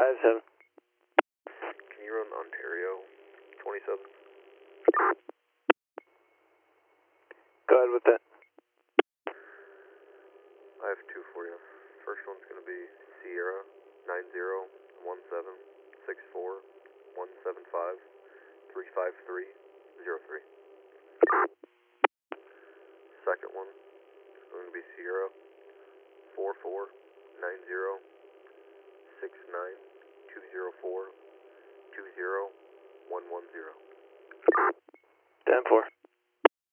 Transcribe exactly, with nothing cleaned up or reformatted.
five seven. Can you run Ontario twenty-seven? Go ahead with that. I have two for you. First one's going to be Sierra nine zero one seven six four one seven five three five three zero three. Second one is going to be Sierra four four nine zero six nine two zero four two zero one one zero. ten four.